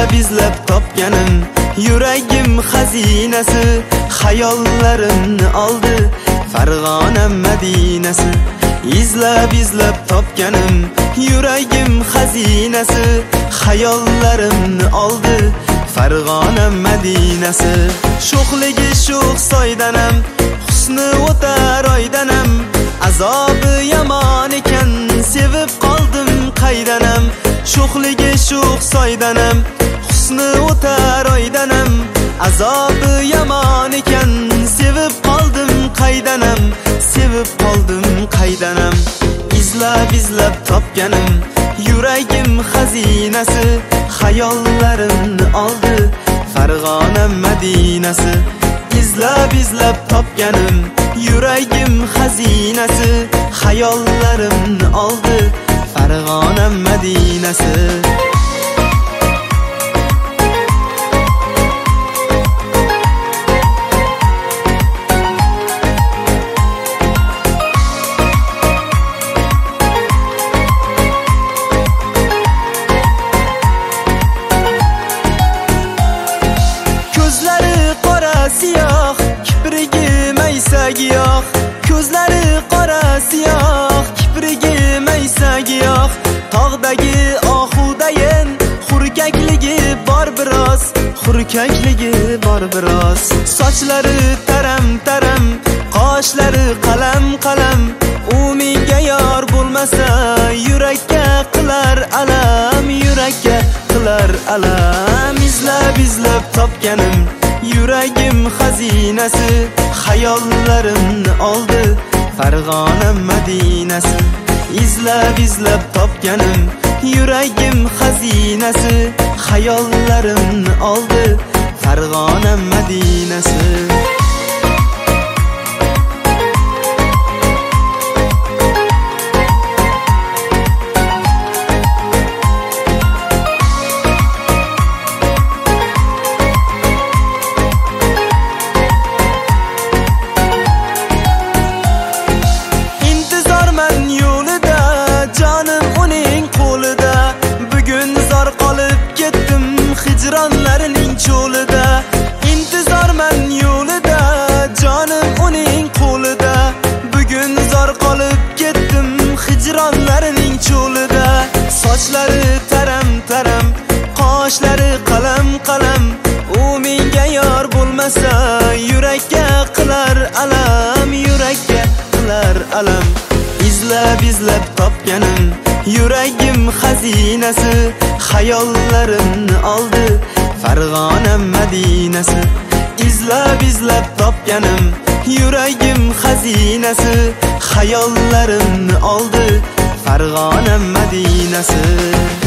izlab topganim yuragim xazinasi, xayollarimni oldi Farg'ona Madinasi. Izlab topganim yuragim xazinasi, xayollarimni oldi Farg'ona Madinasi. Sho'xligi sho'x soydanam, husni o'tar oydanam, azobi yomon ekan sevib qoldim qaydanam. Sho'xligi sho'x soydanam, husni o'tar oydanam, azobi yomon ekan sevib qoldim qaydanam, sevib qoldim qaydanam. Izlab topganim yuragim xazinasi, xayollarimni oldi Farg'ona Madinasi. Izlab topganim yuragim xazinasi, xayollarimni oldi Farg'ona Madinasi. Siyoh, kiprigi maysa giyoh, ko'zlari qora siyoh, kiprigi maysa giyoh. Tog'dagi ohudayin, xurkakligi bor biroz, xurkakligi bor biroz. Sochlari taram, qoshlari qalam, u menga yor bo'lmasa yurakka qilar alam, yurakka qilar alam. Izlab topganim yuragim xazinasi, xayollarimni oldi Farg'ona Madinasi. Izlab topganim yuragim xazinasi, xayollarimni oldi Farg'ona Madinasi. Hijronlarining cho'lida, intizorman yo'lida, jonim uning qo'lida. Bugun zor qolib ketdim hijronlarining cho'lida. Sochlari taram, qoshlari qalam, u menga yor bo'lmasa yurakka qilar alam, yurakka qilar alam. Izlab topganim yuragim xazinasi, xayollarimni oldi Farg'ona Madinasi. Izlab topganim yuragim xazinasi, xayollarimni oldi Farg'ona Madinasi.